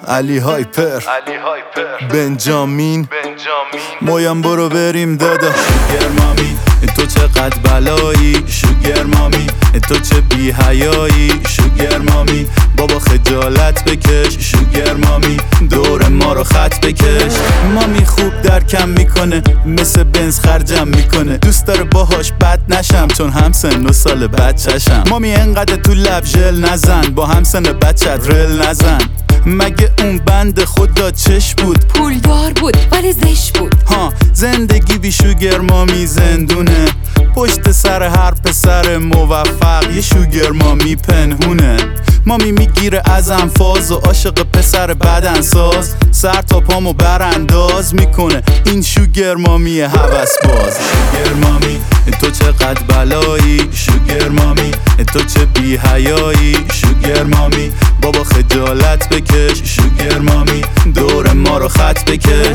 علی هایپر بنجامین مایم برو بریم دادا. شوگر مامی تو چقدر بلایی، شوگر مامی تو چه بی حیایی، شوگر مامی بابا خجالت بکش، شوگر مامی دور ما رو خط بکش. مامی خوب درکم میکنه، مثل بنز خرجم میکنه، دوست داره باهاش بد نشم چون هم سن و سال بچه‌شم. مامی انقدر تو لب ژل نزن، با هم سن بچت رل نزن. مگه اون بند خدا چش بود؟ پولدار بود ولی زش بود. ها زندگی بی شوگر مامی زندونه، پشت سر هر پسر موفق یه شوگر مامی پنهونه. مامی میگیره از انفاز و عاشق پسر بدنساز، سر تا پامو برانداز میکنه این شوگر مامی هوس باز. شوگر مامی تو چقدر بلایی، شوگر مامی تو چه بی حیایی، شوگر مامی بابا خجالت بکش، شوگر مامی دور ما رو خط بکش.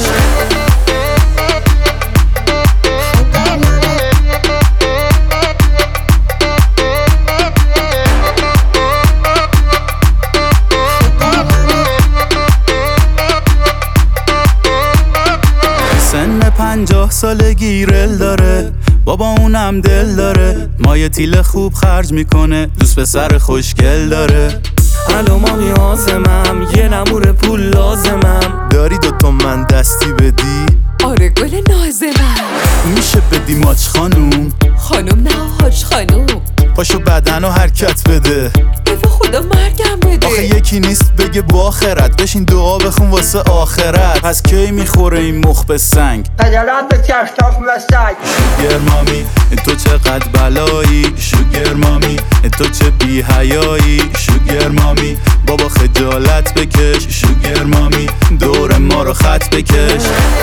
سن 50 سالگی رل داره، بابا اونم دل داره، مایه تیل خوب خرج میکنه، دوست پسر خوشگل داره. الو مامی آزمم، یه نمور پول لازمم، داری دوتا من دستی بدی؟ آره گل نازمم. میشه بدی ماچ خانوم؟ خانوم نه حاج خانوم. پاشو بدن و حرکت بده، به خدا مرگم بده. آخه یکی نیست بگه با آخرت، بشین دعا بخون واسه آخرت. پس کی میخوره این مخ به سنگ؟ خجالت بکش تخم سگ. شوگر مامی تو چقدر بلایی، شوگر مامی تو چه بی حیایی، شوگر مامی بابا خجالت بکش، شوگر مامی دور ما رو خط بکش.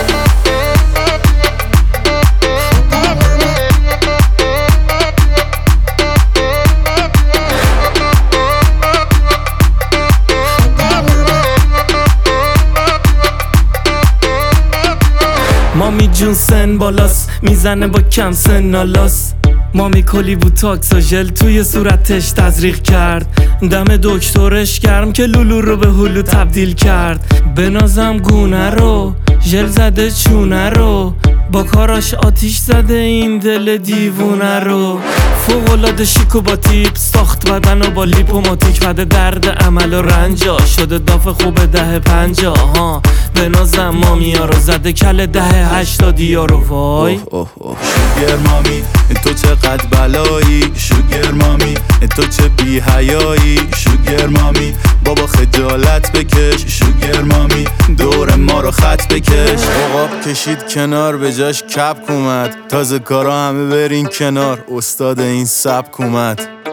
مامی جون سن بالاست، میزنه با کم سن نالاس. مامی کلی بود تاکس و ژل توی صورتش تزریق کرد، دم دکترش گرم که لولو رو به هلو تبدیل کرد. بنازم گونه رو، ژل زده چونه رو، با کاراش آتیش زده این دل دیوونه رو. فوق‌العاده شیک و با تیپ، ساخت بدن و با لیپوماتیک، بده درد عمل و رنجا، شده داف خوب 10-50 ها. بنازم مامی ها رو، زده کل 10-80 ها رو. وای شوگر مامی تو چقدر بلایی، شوگر مامی تو چه بی حیایی، شوگر مامی بابا خجالت بکش، شوگر مامی دور ما رو خط بکش. عقاب کشید کنار به جاش کپک اومد، تازه کارا همه برین کنار، استاد این سبک اومد.